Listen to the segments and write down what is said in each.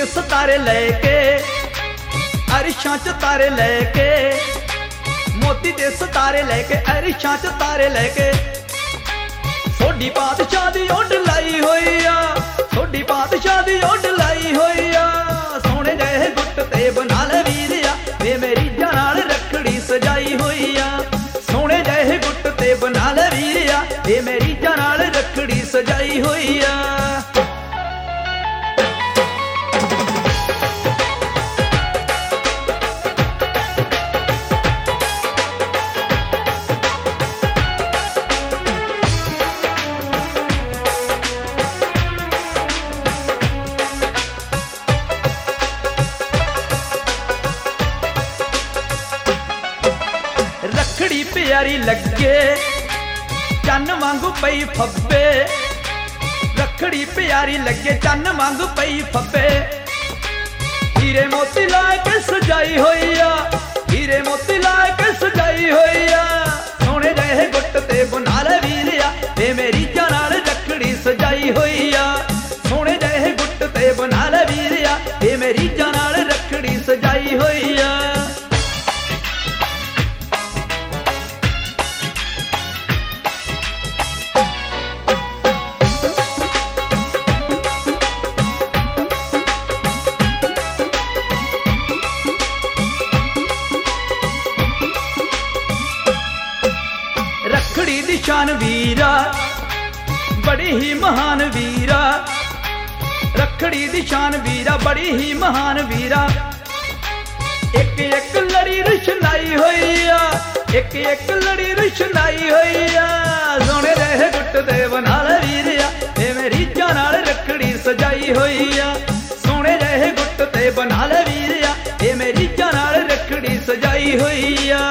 ਦੇ ਸਿਤਾਰੇ ਲੈ ਕੇ ਅਰਸ਼ਾਂ 'ਚ ਤਾਰੇ ਲੈ ਕੇ ਮੋਤੀ ਦੇ ਸਿਤਾਰੇ ਲੈ ਕੇ ਅਰਸ਼ਾਂ 'ਚ ਤਾਰੇ ਲੈ ਕੇ ਥੋੜੀ ਬਾਦਸ਼ਾਹ ਦੀ ਓਢ ਲਾਈ ਹੋਈ ਆ ਥੋੜੀ ਬਾਦਸ਼ਾਹ ਦੀ ਓਢ ਲਾਈ ਹੋਈ ਆ ਸੋਹਣੇ ਜਿਹੇ ਗੁੱਟ ਤੇ ਬਣਾ ਲੈ ਵੀਰਿਆ ਵੇ ਮੇਰੀ ਜਾਨ ਨਾਲ ਰੱਖੜੀ ਸਜਾਈ ਹੋਈ ਆ ਸੋਹਣੇ ਜਿਹੇ ਗੁੱਟ ਤੇ ਬਣਾ ਲੈ ਵੀਰਿਆ ਵੇ ਮੇਰੀ ਜਾਨ ਨਾਲ ਰੱਖੜੀ ਸਜਾਈ ਹੋਈ ਆ रखड़ी प्यारी लगे चन्न वांगू पई फब्बे रखड़ी प्यारी लगे चन्न वांगू पई फब्बे हीरे मोती ला के सजाई होई आ हीरे मोती ला के सजाई होई आ सोने जहे गुट ते बना ले वीरिया ते मेरी जान नाल रखड़ी सजाई होई आ सोने जहे गुट ते बना ले वीरिया ते मेरी जान नाल रखड़ी सजाई होई आ रखड़ी दी शान वीरा बड़ी ही महान वीरा रखड़ी दी शान वीरा बड़ी ही महान वीरा एक एक लड़ी रुशनाई होई आ एक एक लड़ी रुशनाई होई आ सोने रहे गुट ते बना ले वीरिया ते मेरी जान नाल रखड़ी सजाई होई आ सोने रहे गुट ते बना ले वीरिया ते मेरी जान नाल रखड़ी सजाई होई आ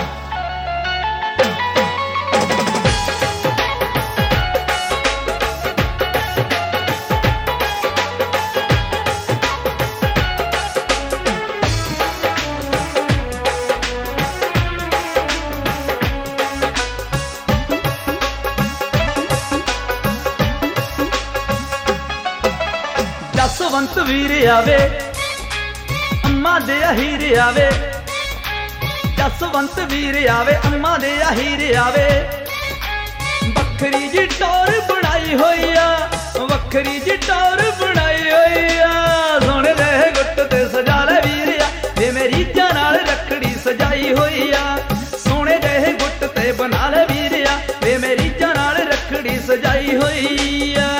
जसवंत वीर आवे अम्मा दे हीर आवे जसवंत वीर आवे अम्मा दे हीर आवे वखरी जी टोर बनाई होई आ वखरी जी टोर बनाई होई आ सोने दे गुट ते सजा ले वीरिया ते मेरी जान नाल रखड़ी सजाई होई आ सोने दे गुट ते बना ले वीरिया ते मेरी जान नाल रखड़ी सजाई होई आ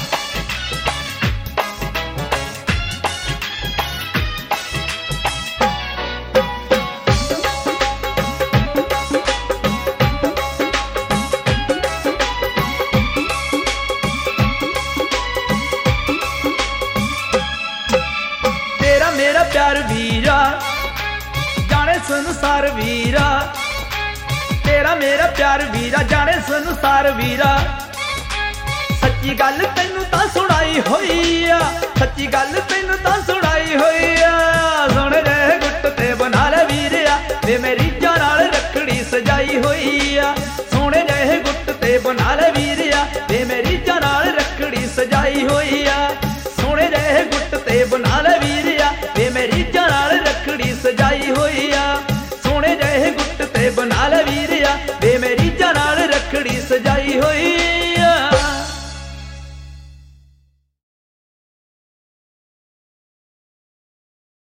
मेरा प्यार वीरा जाने संसार वीरा तेरा मेरा प्यार वीरा जाने संसार वीरा सच्ची गल तैनू तां सुनाई होई आ सच्ची गल तैनू तां सुनाई होई आ सुन रे गुट ते बना ले वीरिया ते मेरी जान नाल रखड़ी सजाई होई आ सोने जहे गुट ते बना ले वीरिया ते मेरी जान नाल रखड़ी सजाई होई आ सोने जहे गुट ते बना ले वीरिया